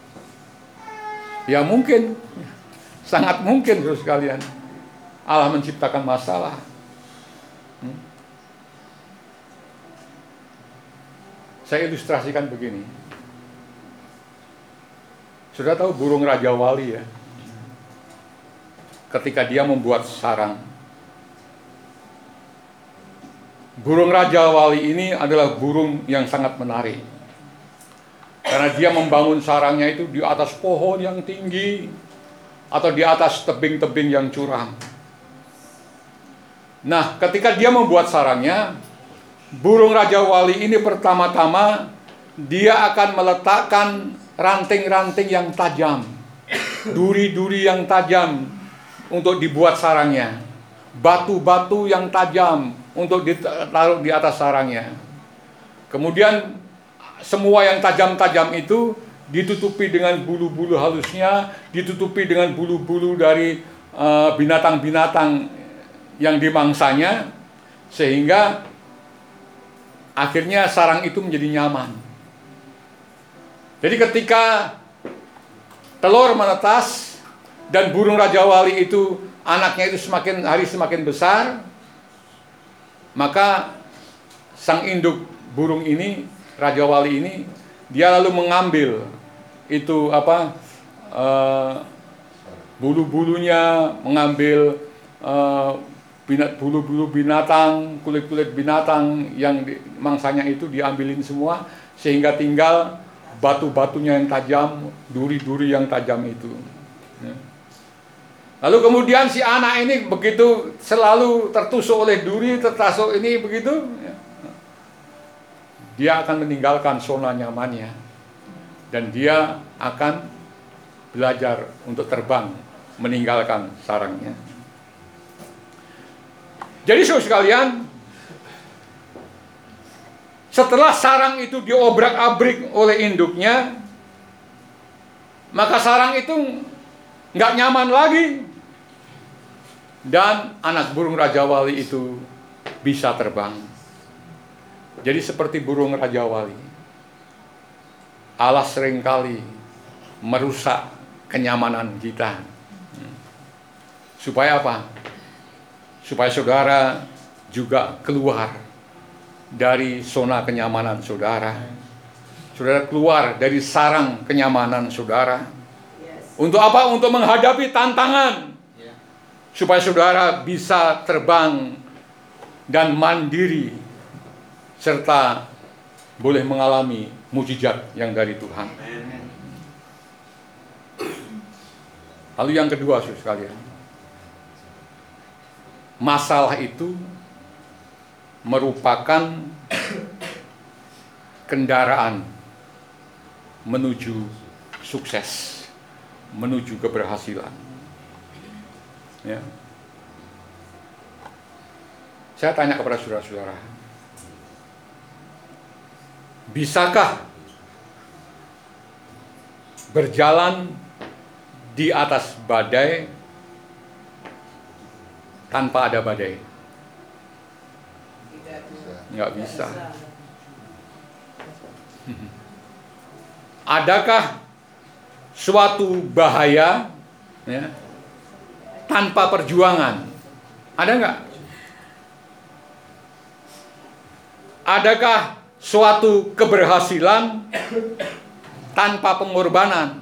Ya mungkin, sangat mungkin saudara sekalian, Allah menciptakan masalah. Hmm? Saya ilustrasikan begini. Saudara tahu burung Raja Wali ya? Ketika dia membuat sarang. Burung Raja Wali ini adalah burung yang sangat menarik. Karena dia membangun sarangnya itu di atas pohon yang tinggi atau di atas tebing-tebing yang curam. Nah, ketika dia membuat sarangnya, burung Raja Wali ini pertama-tama dia akan meletakkan ranting-ranting yang tajam, duri-duri yang tajam untuk dibuat sarangnya, batu-batu yang tajam untuk ditaruh di atas sarangnya. Kemudian semua yang tajam-tajam itu ditutupi dengan bulu-bulu halusnya, ditutupi dengan bulu-bulu dari uh, binatang-binatang yang dimangsanya, sehingga akhirnya sarang itu menjadi nyaman. Jadi ketika telur menetas dan burung Raja Wali itu anaknya itu semakin hari semakin besar, maka sang induk burung ini, Raja Wali ini, dia lalu mengambil itu apa uh, bulu-bulunya, mengambil uh, binat bulu-bulu binatang, kulit-kulit binatang yang di, mangsanya itu diambilin semua, sehingga tinggal batu-batunya yang tajam, duri-duri yang tajam itu. Lalu kemudian si anak ini begitu selalu tertusuk oleh duri, tertusuk ini begitu, dia akan meninggalkan zona nyamannya dan dia akan belajar untuk terbang, meninggalkan sarangnya. Jadi saudara sekalian, setelah sarang itu diobrak-abrik oleh induknya, maka sarang itu nggak nyaman lagi. Dan anak burung Raja Wali itu bisa terbang. Jadi seperti burung Raja Wali, Allah seringkali merusak kenyamanan kita. Supaya apa? Supaya saudara juga keluar dari zona kenyamanan saudara. Saudara keluar dari sarang kenyamanan saudara. Untuk apa? Untuk menghadapi tantangan. Supaya saudara bisa terbang dan mandiri, serta boleh mengalami mujizat yang dari Tuhan. Lalu yang kedua, saudara sekalian, masalah itu merupakan kendaraan menuju sukses, menuju keberhasilan. Ya. Saya tanya kepada saudara-saudara, bisakah berjalan di atas badai tanpa ada badai? Nggak bisa. Adakah suatu bahaya, ya, tanpa perjuangan? Ada nggak? Adakah suatu keberhasilan tanpa pengorbanan?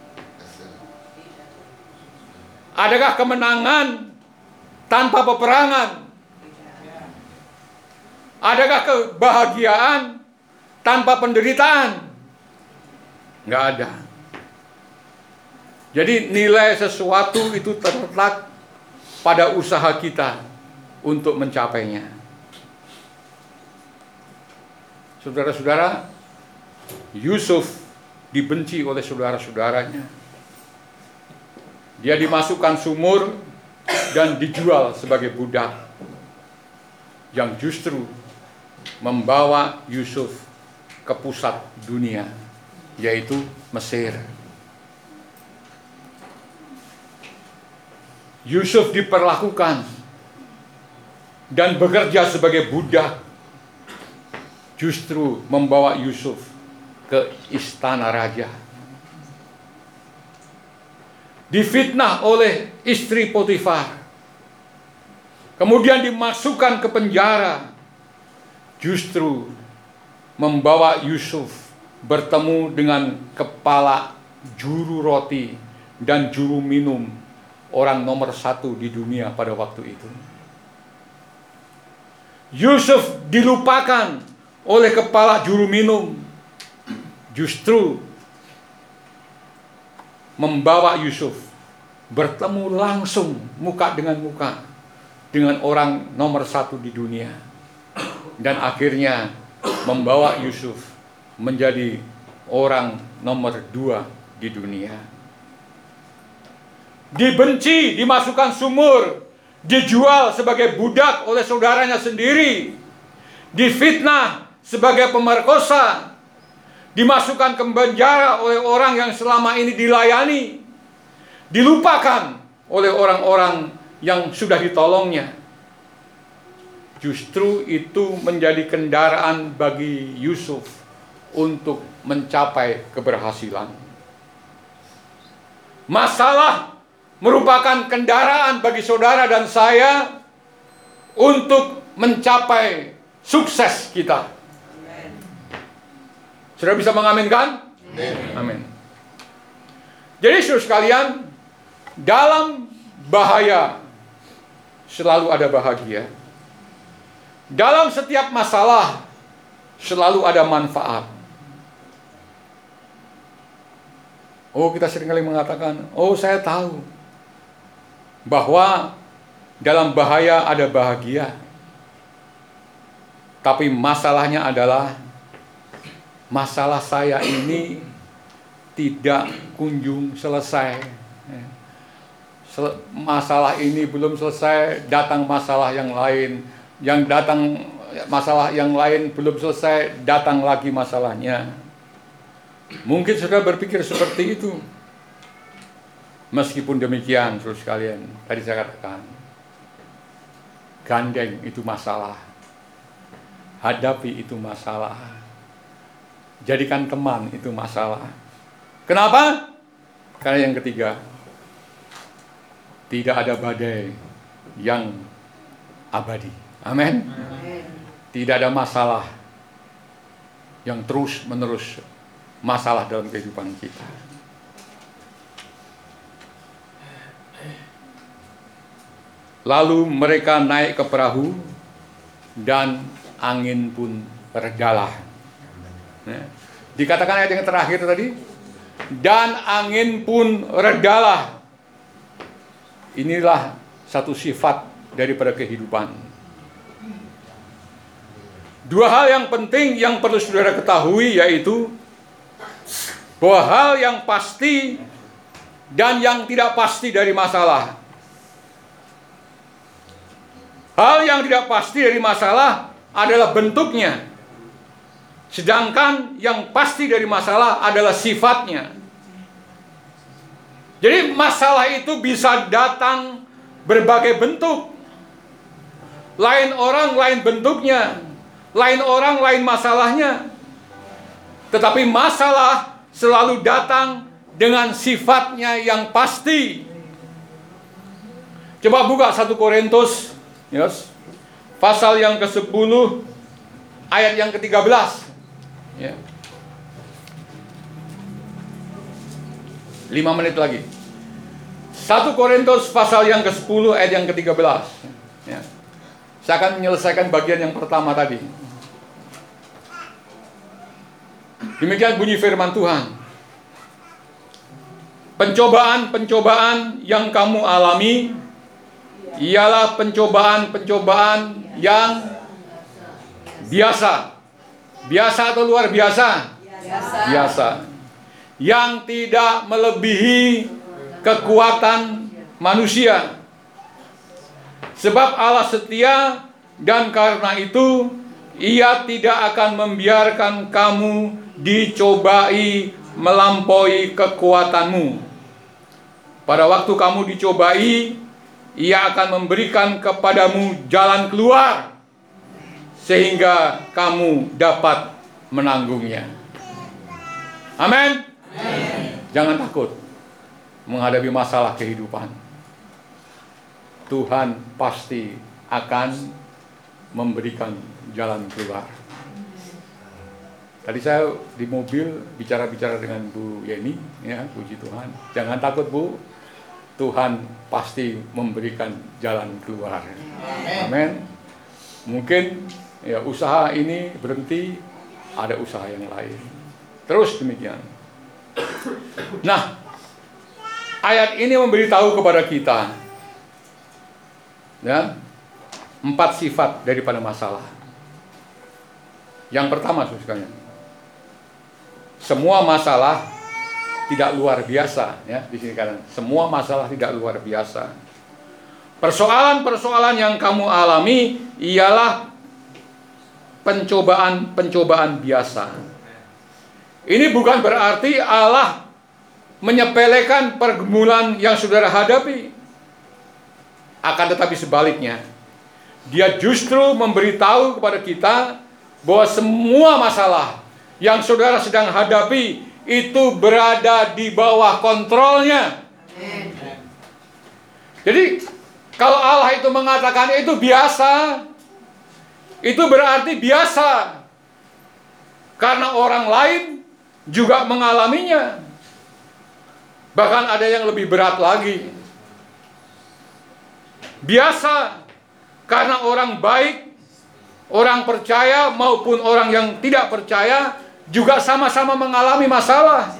Adakah kemenangan tanpa peperangan? Adakah kebahagiaan tanpa penderitaan? Nggak ada. Jadi nilai sesuatu itu terletak pada usaha kita untuk mencapainya. Saudara-saudara, Yusuf dibenci oleh saudara-saudaranya. Dia dimasukkan sumur dan dijual sebagai budak, yang justru membawa Yusuf ke pusat dunia, yaitu Mesir. Yusuf diperlakukan dan bekerja sebagai budak, justru membawa Yusuf ke istana raja. Difitnah oleh istri Potifar, kemudian dimasukkan ke penjara, justru membawa Yusuf bertemu dengan kepala juru roti dan juru minum, orang nomor satu di dunia pada waktu itu. Yusuf dilupakan oleh kepala juru minum, justru membawa Yusuf bertemu langsung muka dengan muka dengan orang nomor satu di dunia, dan akhirnya membawa Yusuf menjadi orang nomor dua di dunia. Dibenci, dimasukkan sumur, dijual sebagai budak oleh saudaranya sendiri, difitnah sebagai pemerkosa, dimasukkan ke penjara oleh orang yang selama ini dilayani, dilupakan oleh orang-orang yang sudah ditolongnya. Justru itu menjadi kendaraan bagi Yusuf untuk mencapai keberhasilan. Masalah merupakan kendaraan bagi saudara dan saya untuk mencapai sukses kita. Sudah bisa mengaminkan? Amin. Jadi saudara sekalian, dalam bahaya selalu ada bahagia. Dalam setiap masalah selalu ada manfaat. Oh, kita seringkali mengatakan, oh saya tahu bahwa dalam bahaya ada bahagia. Tapi masalahnya adalah, masalah saya ini tidak kunjung selesai. masalah ini belum selesai, datang masalah yang lain. Yang datang masalah yang lain belum selesai, datang lagi masalahnya. Mungkin saudara berpikir seperti itu. Meskipun demikian, saudara sekalian, tadi saya katakan, gandeng itu masalah. Hadapi itu masalah. Jadikan teman itu masalah. Kenapa? Karena yang ketiga, tidak ada badai yang abadi. Amin. Tidak ada masalah yang terus menerus masalah dalam kehidupan kita. Lalu mereka naik ke perahu dan angin pun redalah. Ya. Dikatakan ayat yang terakhir tadi, dan angin pun redalah. Inilah satu sifat daripada kehidupan. Dua hal yang penting yang perlu saudara ketahui, yaitu bahwa hal yang pasti dan yang tidak pasti dari masalah. Hal yang tidak pasti dari masalah adalah bentuknya, sedangkan yang pasti dari masalah adalah sifatnya. Jadi masalah itu bisa datang berbagai bentuk. Lain orang, lain bentuknya. Lain orang, lain masalahnya. Tetapi masalah selalu datang dengan sifatnya yang pasti. Coba buka satu Korintus, yes, pasal yang kesepuluh, ayat yang ketiga belas. Ya. Lima menit lagi. Satu Korintus pasal yang kesepuluh, ayat yang ketiga belas. Ya. Saya akan menyelesaikan bagian yang pertama tadi. Demikian bunyi firman Tuhan. Pencobaan-pencobaan yang kamu alami ialah pencobaan-pencobaan yang biasa. Biasa atau luar biasa? Biasa. Biasa. Yang tidak melebihi kekuatan manusia. Sebab Allah setia, dan karena itu Ia tidak akan membiarkan kamu dicobai melampaui kekuatanmu. Pada waktu kamu dicobai, Ia akan memberikan kepadamu jalan keluar, sehingga kamu dapat menanggungnya. Amin. Jangan takut menghadapi masalah kehidupan. Tuhan pasti akan memberikan jalan keluar. Tadi saya di mobil bicara-bicara dengan Bu Yeni, ya, puji Tuhan. Jangan takut, Bu. Tuhan pasti memberikan jalan keluar. Amin. Mungkin ya usaha ini berhenti, ada usaha yang lain. Terus demikian. Nah, ayat ini memberitahu kepada kita, ya, empat sifat daripada masalah. Yang pertama, saudara, semua masalah tidak luar biasa, ya, di sini kan. Semua masalah tidak luar biasa. Persoalan-persoalan yang kamu alami ialah pencobaan-pencobaan biasa. Ini bukan berarti Allah menyepelekan pergumulan yang saudara hadapi. Akan tetapi sebaliknya, Dia justru memberitahu kepada kita bahwa semua masalah yang saudara sedang hadapi itu berada di bawah kontrolnya. Jadi kalau Allah itu mengatakan itu biasa, itu berarti biasa, karena orang lain juga mengalaminya. Bahkan ada yang lebih berat lagi. Biasa karena orang baik, orang percaya maupun orang yang tidak percaya juga sama-sama mengalami masalah.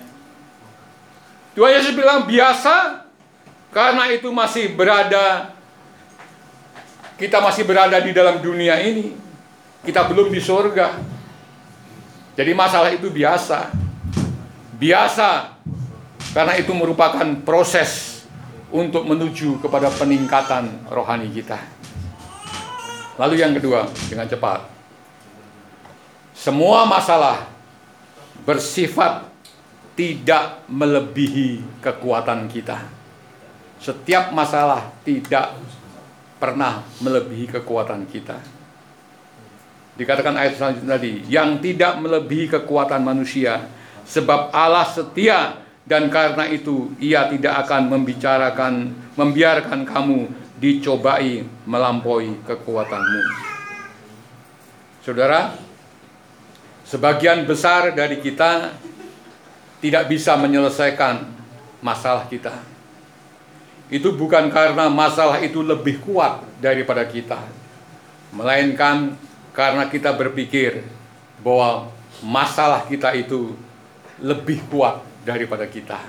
Tuhan Yesus bilang biasa karena itu masih berada, kita masih berada di dalam dunia ini. Kita belum di surga. Jadi masalah itu biasa. Biasa karena itu merupakan proses untuk menuju kepada peningkatan rohani kita. Lalu yang kedua, dengan cepat. Semua masalah bersifat tidak melebihi kekuatan kita. Setiap masalah tidak pernah melebihi kekuatan kita. Dikatakan ayat selanjutnya tadi, yang tidak melebihi kekuatan manusia, sebab Allah setia dan karena itu Ia tidak akan membicarakan, membiarkan kamu dicobai melampaui kekuatanmu. Saudara, sebagian besar dari kita tidak bisa menyelesaikan masalah kita. Itu bukan karena masalah itu lebih kuat daripada kita, melainkan karena kita berpikir bahwa masalah kita itu lebih kuat daripada kita.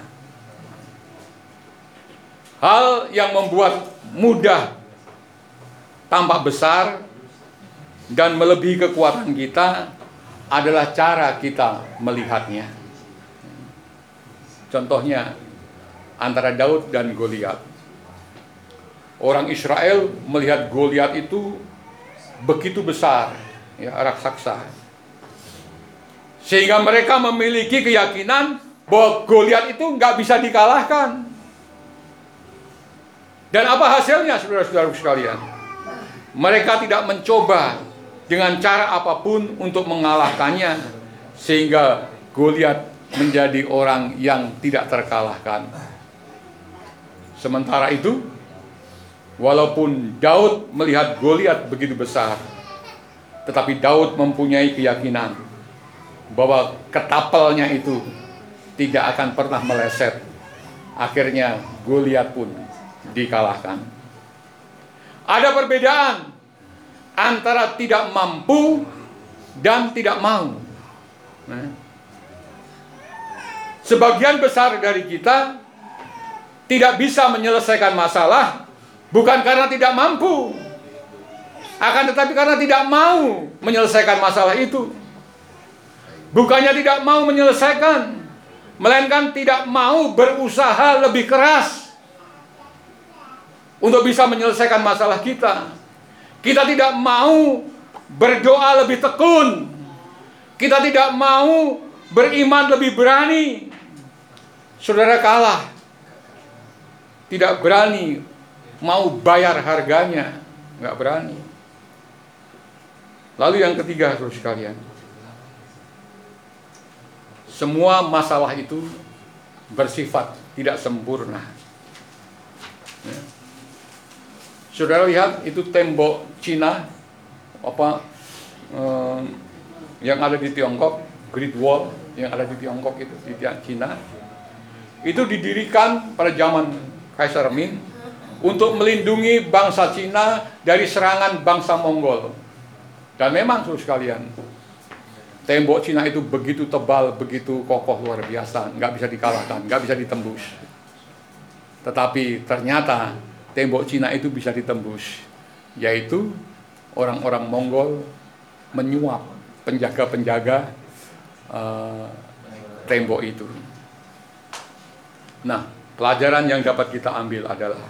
Hal yang membuat mudah tampak besar dan melebihi kekuatan kita adalah cara kita melihatnya. Contohnya antara Daud dan Goliat. Orang Israel melihat Goliat itu begitu besar, ya, raksasa, sehingga mereka memiliki keyakinan bahwa Goliat itu nggak bisa dikalahkan. Dan apa hasilnya, saudara-saudara sekalian? Mereka tidak mencoba dengan cara apapun untuk mengalahkannya, sehingga Goliat menjadi orang yang tidak terkalahkan. Sementara itu, walaupun Daud melihat Goliat begitu besar, tetapi Daud mempunyai keyakinan bahwa ketapelnya itu tidak akan pernah meleset. Akhirnya Goliat pun dikalahkan. Ada perbedaan antara tidak mampu dan tidak mau. Nah, sebagian besar dari kita tidak bisa menyelesaikan masalah bukan karena tidak mampu, akan tetapi karena tidak mau menyelesaikan masalah itu. Bukannya tidak mau menyelesaikan, melainkan tidak mau berusaha lebih keras untuk bisa menyelesaikan masalah kita. Kita tidak mau berdoa lebih tekun. Kita tidak mau beriman lebih berani. Saudara kalah, tidak berani mau bayar harganya, nggak berani. Lalu yang ketiga, saudara sekalian, semua masalah itu bersifat tidak sempurna. Ya. Saudara lihat itu tembok Cina, apa eh, yang ada di Tiongkok, Great Wall yang ada di Tiongkok itu di Cina, itu didirikan pada zaman Kaisar Ming untuk melindungi bangsa Cina dari serangan bangsa Mongol. Dan memang saudara sekalian, tembok Cina itu begitu tebal, begitu kokoh, luar biasa, nggak bisa dikalahkan, nggak bisa ditembus. Tetapi ternyata tembok Cina itu bisa ditembus, yaitu orang-orang Mongol menyuap penjaga-penjaga uh, tembok itu. Nah, pelajaran yang dapat kita ambil adalah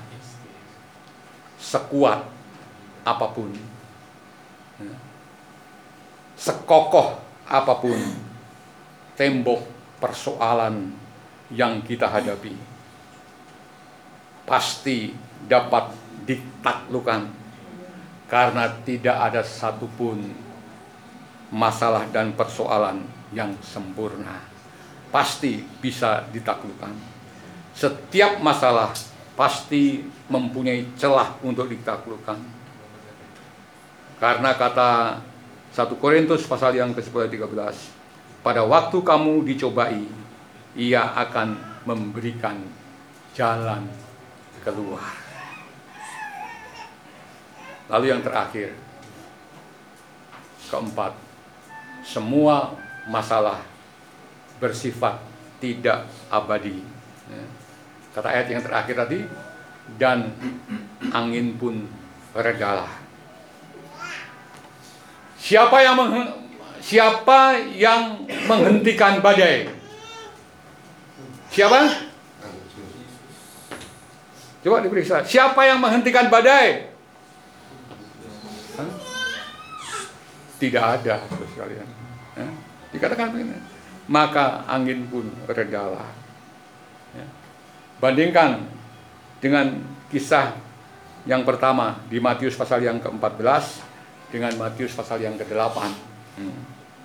sekuat apapun, sekokoh apapun tembok persoalan yang kita hadapi, pasti dapat ditaklukkan karena tidak ada satupun masalah dan persoalan yang sempurna. Pasti bisa ditaklukkan. Setiap masalah pasti mempunyai celah untuk ditaklukkan. Karena kata satu Korintus pasal yang ke sepuluh tiga belas, pada waktu kamu dicobai, Ia akan memberikan jalan keluar. Lalu yang terakhir, keempat, semua masalah bersifat tidak abadi. Kata ayat yang terakhir tadi, dan angin pun redalah. Siapa yang meng, siapa yang menghentikan badai? Siapa? Coba diperiksa, siapa yang menghentikan badai? Hah? Tidak ada, saudara sekalian. Ya. Dikatakan begini, maka angin pun redalah. Ya. Bandingkan dengan kisah yang pertama di Matius pasal yang keempat belas dengan Matius pasal yang kedelapan. Hmm.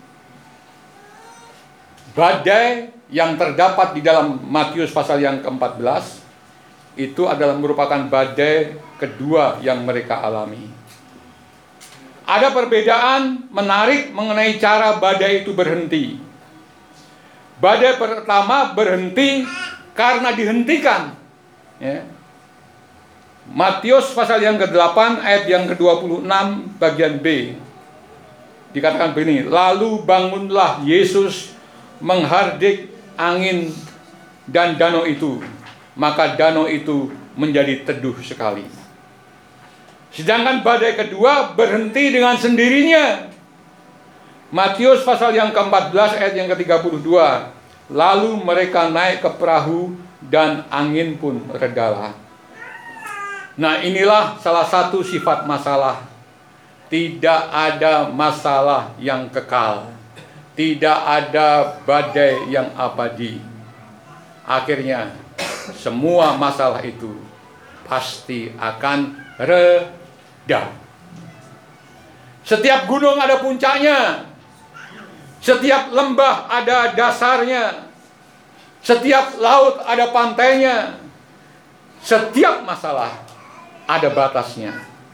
Badai yang terdapat di dalam Matius pasal yang keempat belas itu adalah merupakan badai kedua yang mereka alami. Ada perbedaan menarik mengenai cara badai itu berhenti. Badai pertama berhenti karena dihentikan. Ya. Matius pasal yang kedelapan ayat yang ke dua puluh enam bagian B. Dikatakan begini, lalu bangunlah Yesus menghardik angin dan danau itu, maka danau itu menjadi teduh sekali. Sedangkan badai kedua berhenti dengan sendirinya. Matius pasal yang keempat belas ayat yang ke tiga puluh dua. Lalu mereka naik ke perahu dan angin pun redalah. Nah, inilah salah satu sifat masalah. Tidak ada masalah yang kekal. Tidak ada badai yang abadi. Akhirnya semua masalah itu pasti akan reda. Setiap gunung ada puncaknya. Setiap lembah ada dasarnya. Setiap laut ada pantainya. Setiap masalah ada batasnya.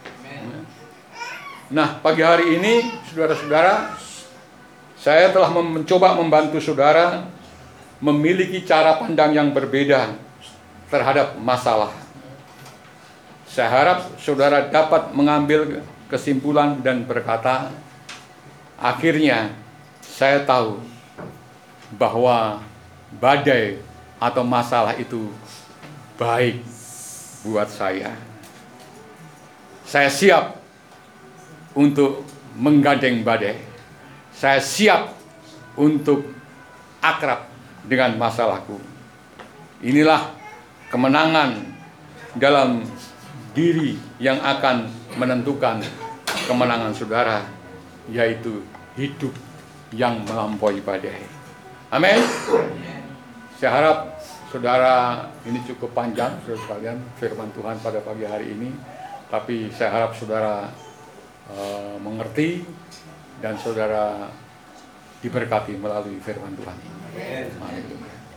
Nah, pagi hari ini, saudara-saudara, saya telah mencoba membantu saudara memiliki cara pandang yang berbeda terhadap masalah. Saya harap saudara dapat mengambil kesimpulan dan berkata, akhirnya saya tahu bahwa badai atau masalah itu baik buat saya. Saya siap untuk menggandeng badai. Saya siap untuk akrab dengan masalahku. Inilah kemenangan dalam diri yang akan menentukan kemenangan saudara, yaitu hidup yang melampaui badai. Amin. Saya harap saudara, ini cukup panjang saudara sekalian firman Tuhan pada pagi hari ini, tapi saya harap saudara uh, mengerti dan saudara diberkati melalui firman Tuhan ini. Amin.